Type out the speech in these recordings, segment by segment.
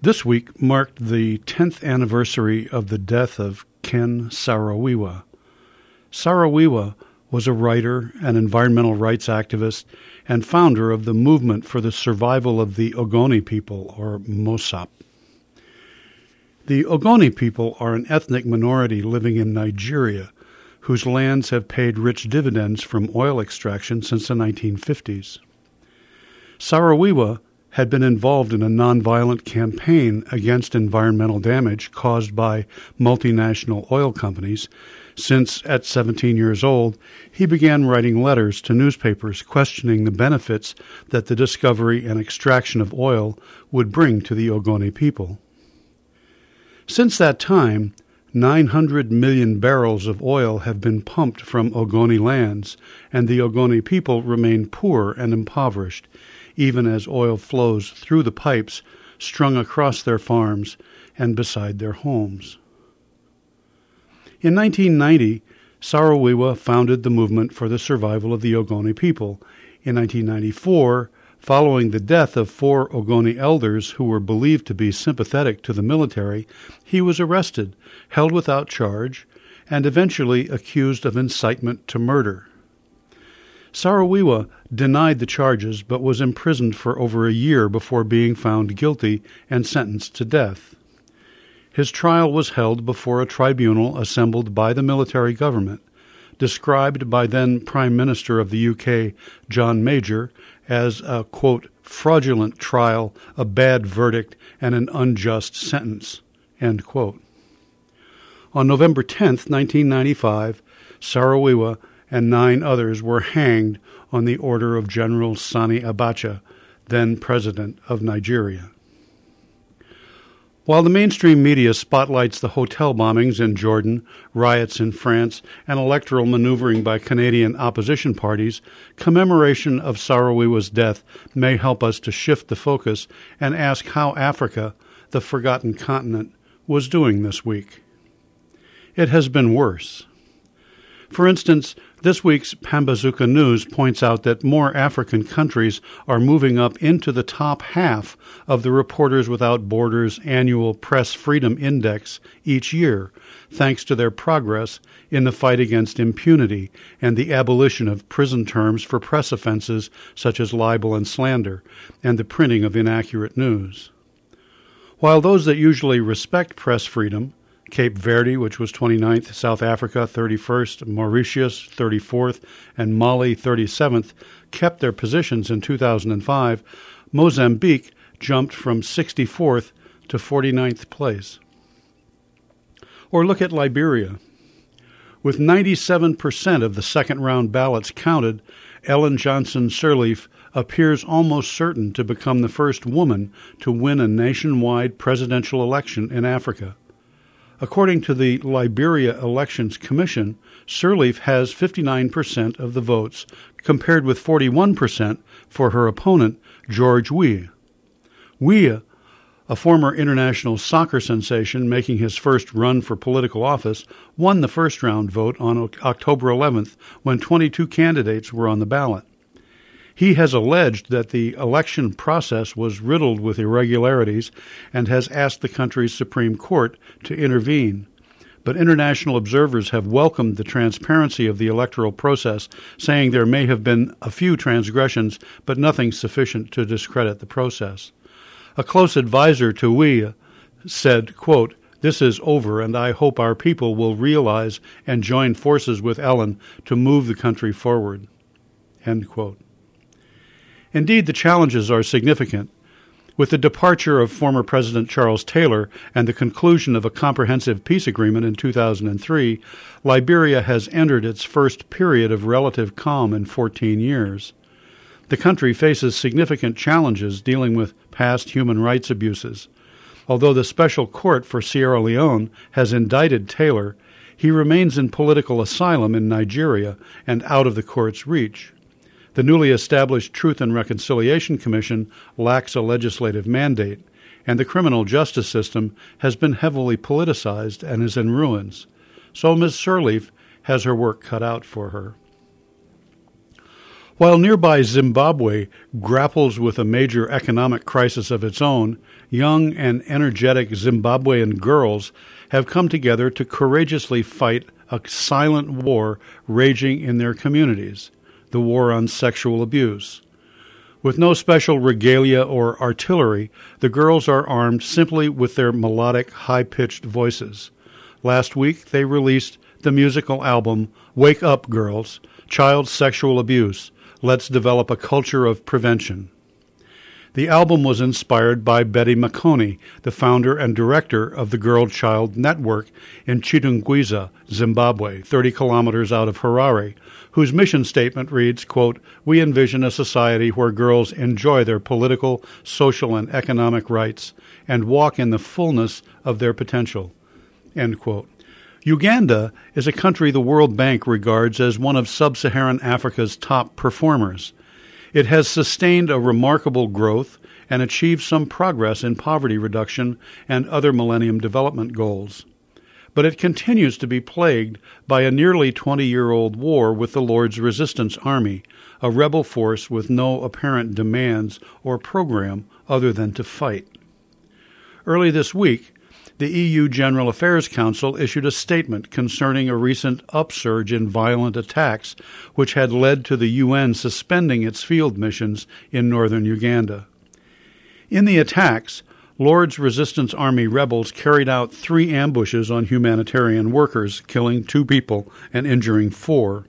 This week marked the 10th anniversary of the death of Ken Saro-Wiwa. Saro-Wiwa was a writer, an environmental rights activist, and founder of the movement for the survival of the Ogoni people, or Mosop. The Ogoni people are an ethnic minority living in Nigeria, whose lands have paid rich dividends from oil extraction since the 1950s. Saro-Wiwa had been involved in a nonviolent campaign against environmental damage caused by multinational oil companies since, at 17 years old, he began writing letters to newspapers questioning the benefits that the discovery and extraction of oil would bring to the Ogoni people. Since that time, 900 million barrels of oil have been pumped from Ogoni lands, and the Ogoni people remain poor and impoverished, even as oil flows through the pipes strung across their farms and beside their homes. In 1990, Saro-Wiwa founded the movement for the survival of the Ogoni people. In 1994, following the death of 4 Ogoni elders who were believed to be sympathetic to the military, he was arrested, held without charge, and eventually accused of incitement to murder. Saro-Wiwa denied the charges but was imprisoned for over a year before being found guilty and sentenced to death. His trial was held before a tribunal assembled by the military government, described by then Prime Minister of the UK, John Major, as a, quote, fraudulent trial, a bad verdict, and an unjust sentence, end quote. On November 10, 1995, Saro-Wiwa and 9 others were hanged on the order of General Sani Abacha, then President of Nigeria. While the mainstream media spotlights the hotel bombings in Jordan, riots in France, and electoral maneuvering by Canadian opposition parties, commemoration of Saro-Wiwa's death may help us to shift the focus and ask how Africa, the forgotten continent, was doing this week. It has been worse. For instance, this week's Pambazuka News points out that more African countries are moving up into the top half of the Reporters Without Borders annual Press Freedom Index each year, thanks to their progress in the fight against impunity and the abolition of prison terms for press offenses such as libel and slander, and the printing of inaccurate news. While those that usually respect press freedom, Cape Verde, which was 29th, South Africa 31st, Mauritius 34th, and Mali 37th, kept their positions in 2005, Mozambique jumped from 64th to 49th place. Or look at Liberia. With 97% of the second-round ballots counted, Ellen Johnson Sirleaf appears almost certain to become the first woman to win a nationwide presidential election in Africa. According to the Liberia Elections Commission, Sirleaf has 59% of the votes, compared with 41% for her opponent, George Weah. Weah, a former international soccer sensation making his first run for political office, won the first-round vote on October 11th when 22 candidates were on the ballot. He has alleged that the election process was riddled with irregularities and has asked the country's Supreme Court to intervene. But international observers have welcomed the transparency of the electoral process, saying there may have been a few transgressions, but nothing sufficient to discredit the process. A close advisor to Weah said, quote, "This is over, and I hope our people will realize and join forces with Ellen to move the country forward," end quote. Indeed, the challenges are significant. With the departure of former President Charles Taylor and the conclusion of a comprehensive peace agreement in 2003, Liberia has entered its first period of relative calm in 14 years. The country faces significant challenges dealing with past human rights abuses. Although the Special Court for Sierra Leone has indicted Taylor, he remains in political asylum in Nigeria and out of the court's reach. The newly established Truth and Reconciliation Commission lacks a legislative mandate, and the criminal justice system has been heavily politicized and is in ruins. So Ms. Sirleaf has her work cut out for her. While nearby Zimbabwe grapples with a major economic crisis of its own, young and energetic Zimbabwean girls have come together to courageously fight a silent war raging in their communities, the war on sexual abuse. With no special regalia or artillery, the girls are armed simply with their melodic, high-pitched voices. Last week, they released the musical album Wake Up Girls, Child Sexual Abuse, Let's Develop a Culture of Prevention. The album was inspired by Betty Makoni, the founder and director of the Girl Child Network in Chitungwiza, Zimbabwe, 30 kilometers out of Harare, whose mission statement reads, quote, "We envision a society where girls enjoy their political, social, and economic rights and walk in the fullness of their potential," end quote. Uganda is a country the World Bank regards as one of sub-Saharan Africa's top performers. It has sustained a remarkable growth and achieved some progress in poverty reduction and other Millennium Development Goals. But it continues to be plagued by a nearly 20-year-old war with the Lord's Resistance Army, a rebel force with no apparent demands or program other than to fight. Early this week, the EU General Affairs Council issued a statement concerning a recent upsurge in violent attacks, which had led to the UN suspending its field missions in northern Uganda. In the attacks, Lord's Resistance Army rebels carried out 3 ambushes on humanitarian workers, killing 2 people and injuring 4.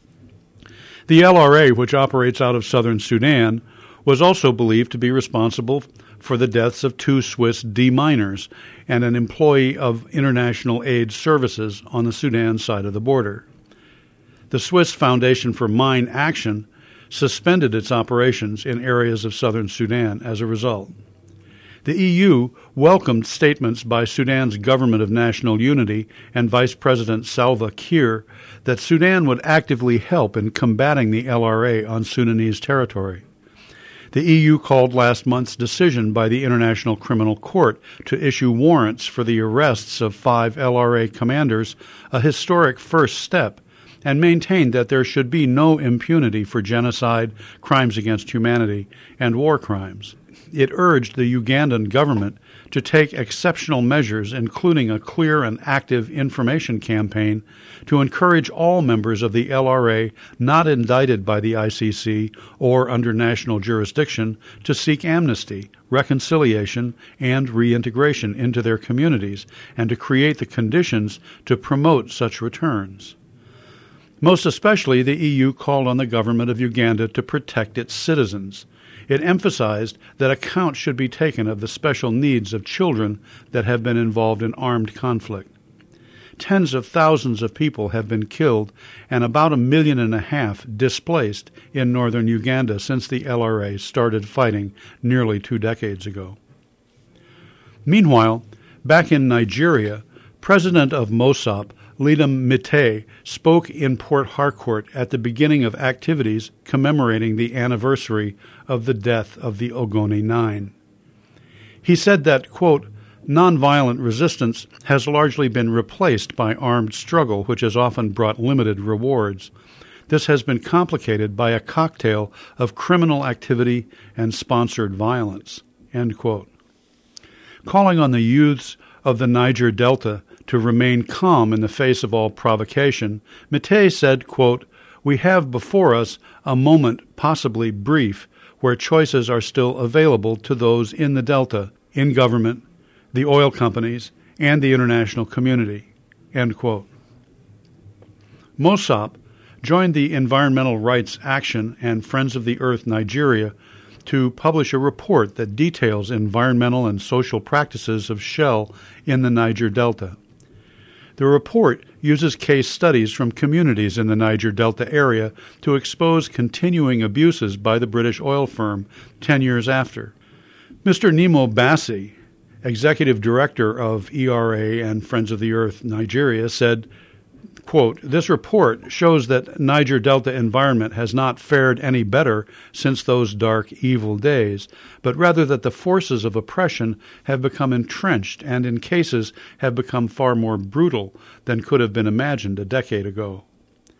The LRA, which operates out of southern Sudan, was also believed to be responsible for the deaths of 2 Swiss deminers and an employee of International Aid Services on the Sudan side of the border. The Swiss Foundation for Mine Action suspended its operations in areas of southern Sudan as a result. The EU welcomed statements by Sudan's Government of National Unity and Vice President Salva Kiir that Sudan would actively help in combating the LRA on Sudanese territory. The EU called last month's decision by the International Criminal Court to issue warrants for the arrests of 5 LRA commanders a historic first step, and maintained that there should be no impunity for genocide, crimes against humanity, and war crimes. It urged the Ugandan government to take exceptional measures, including a clear and active information campaign to encourage all members of the LRA not indicted by the ICC or under national jurisdiction to seek amnesty, reconciliation, and reintegration into their communities, and to create the conditions to promote such returns. Most especially, the EU called on the government of Uganda to protect its citizens. It emphasized that account should be taken of the special needs of children that have been involved in armed conflict. Tens of thousands of people have been killed and about 1.5 million displaced in northern Uganda since the LRA started fighting nearly 2 decades ago. Meanwhile, back in Nigeria, President of MOSOP, Lidam Mite, spoke in Port Harcourt at the beginning of activities commemorating the anniversary of the death of the Ogoni 9. He said that, quote, "Nonviolent resistance has largely been replaced by armed struggle, which has often brought limited rewards. This has been complicated by a cocktail of criminal activity and sponsored violence," end quote. Calling on the youths of the Niger Delta to remain calm in the face of all provocation, Mite said, quote, "We have before us a moment, possibly brief, where choices are still available to those in the Delta, in government, the oil companies, and the international community," end quote. MOSOP joined the Environmental Rights Action and Friends of the Earth Nigeria to publish a report that details environmental and social practices of Shell in the Niger Delta. The report uses case studies from communities in the Niger Delta area to expose continuing abuses by the British oil firm 10 years after. Mr. Nemo Bassi, executive director of ERA and Friends of the Earth Nigeria, said, quote, "This report shows that Niger Delta environment has not fared any better since those dark, evil days, but rather that the forces of oppression have become entrenched and in cases have become far more brutal than could have been imagined a decade ago."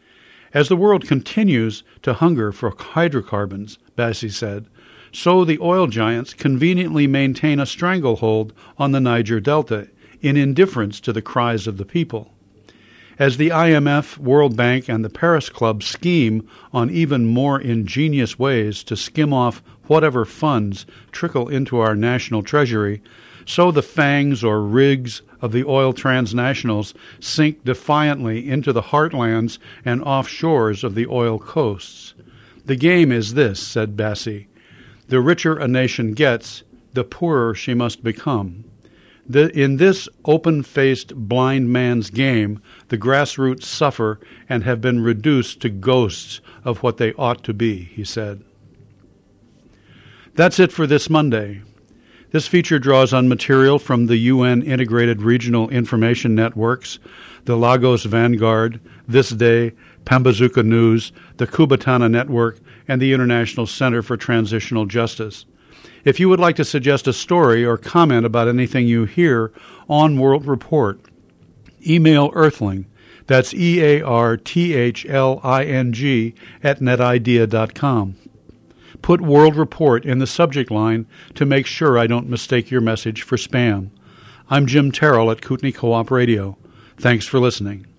As the world continues to hunger for hydrocarbons, Bassi said, so the oil giants conveniently maintain a stranglehold on the Niger Delta in indifference to the cries of the people. As the IMF, World Bank, and the Paris Club scheme on even more ingenious ways to skim off whatever funds trickle into our national treasury, so the fangs or rigs of the oil transnationals sink defiantly into the heartlands and offshores of the oil coasts. The game is this, said Bassi. The richer a nation gets, the poorer she must become. In this open-faced blind man's game, the grassroots suffer and have been reduced to ghosts of what they ought to be, he said. That's it for this Monday. This feature draws on material from the UN Integrated Regional Information Networks, the Lagos Vanguard, This Day, Pambazuka News, the Kubatana Network, and the International Center for Transitional Justice. If you would like to suggest a story or comment about anything you hear on World Report, email Earthling, that's EARTHLING @netidea.com. Put World Report in the subject line to make sure I don't mistake your message for spam. I'm Jim Terrell at Kootenai Co-op Radio. Thanks for listening.